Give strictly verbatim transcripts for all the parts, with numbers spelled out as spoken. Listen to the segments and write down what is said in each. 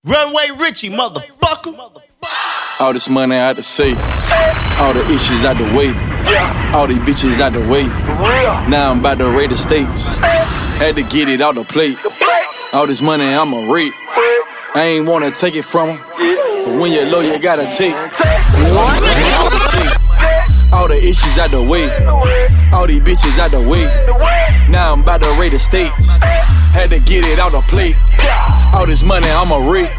Runway Richie, motherfucker. All this money out the safe, all the issues out the way, all these bitches out the way. Now I'm about to raid the states. Had to get it out the plate. All this money I'ma rate. I ain't wanna take it from 'em, but when you're low, you gotta take. All the issues out the way, all these bitches out the way. Now I'm about to raid the states. Had to get it out the plate. All this money I'ma rate.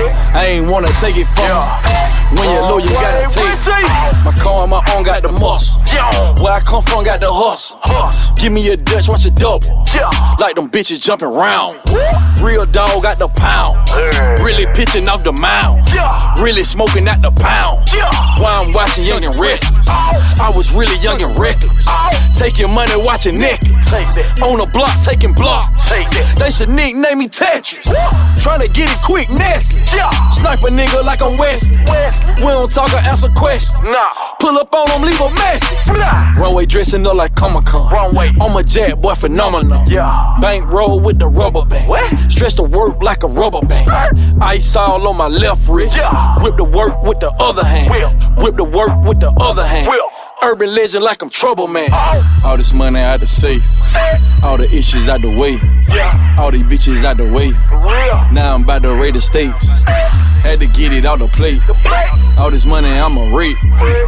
I ain't wanna take it from 'em. When you're low, you gotta take. My car on my own got the muscle. Where I come from got the hustle. Give me a Dutch, watch it double. Like them bitches jumping round. Real dog got the pound. Really pitching off the mound. Really smoking at the pound. While I'm watching Young and Restless. I was really young and reckless. Taking money, watching necklace. On the block, taking blocks. They should nickname me Tetris. Tryna get it quick, nasty. Sniper nigga like I'm Wesley. We don't talk or answer questions. Pull up on them, leave a message. Runway dressing up like Comic-Con. I'm a jet boy, phenomenal. Bank roll with the rubber band. Stretch the work like a rubber band. Ice all on my left wrist. Whip the work with the other hand. Whip the work with the other hand. Urban legend like I'm Trouble Man. All this money out the safe, all the issues out the way, all these bitches out the way. Now I'm about to raid the states. Had to get it out the plate. All this money I'ma rate.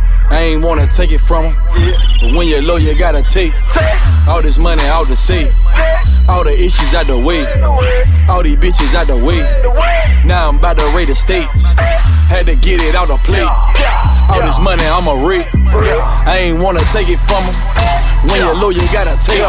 I ain't wanna take it from 'em, but when you're low, you gotta take. All this money out the safe, all the issues out the way, all these bitches out the way. Now I'm about to raid the states. Had to get it out the plate. All this money I'ma rate. I ain't wanna take it from 'em. When you're low, you gotta take.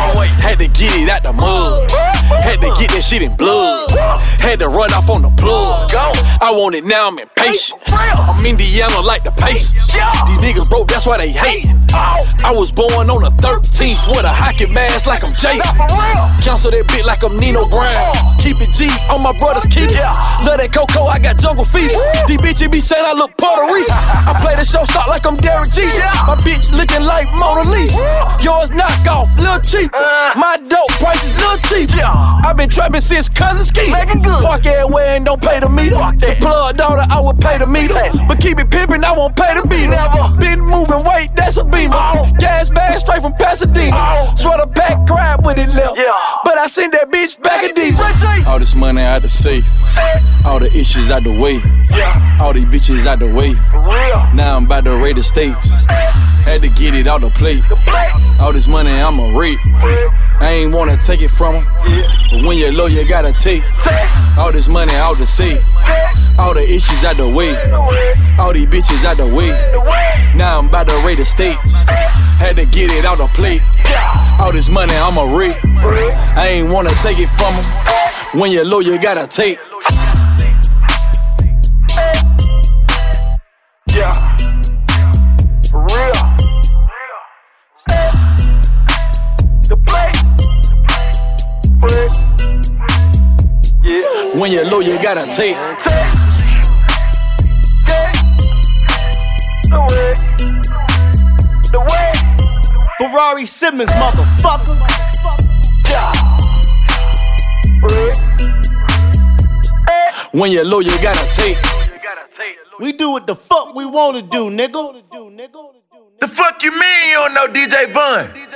Had to get it out the mud. Had to get that shit in blood. Had to run off on the plug. I want it now, I'm impatient. I'm Indiana like the Pacers. These niggas broke, that's why they hatin'. I was born on the thirteenth with a hockey mask like I'm Jason. Cancel that bit like I'm Nino Brown. Keep it G on my brother's keep. Love that Coco, I got jungle fever. These bitches be saying I look Puerto Rican. I play the show start like I'm Derek Jeter. My bitch looking like Mona Lisa. Yours knockoff, little cheaper. My dope price is little cheaper. I've been trapping since cousin ski. Park everywhere and don't pay the meter. The plug daughter, I would pay the meter. But keep it pimpin', I won't pay the beater. Been moving weight, that's a beamer. Gas bag straight from Pasadena. Sweater pack, grab with it left. But I seen that bitch back a deep. All this money out the safe, all the issues out the way, all these bitches out the way. Now I'm about to raid the states. Had to get it out the plate. All this money I'ma rate. I ain't wanna take it from 'em, but when you're low, you gotta take. All this money out the safe, all the issues out the way, all these bitches out the way. Now I'm about to raid the states. Had to get it out the plate. All this money I'ma rate. I ain't wanna take it from 'em. When you're low, you gotta take. Yeah, for real. The play. Yeah. When you're low, you gotta take. The way. The way. Ferrari Simmons, motherfucker. Yeah. When you're low, you gotta take. We do what the fuck we wanna do, nigga. The fuck you mean you don't know D J Von?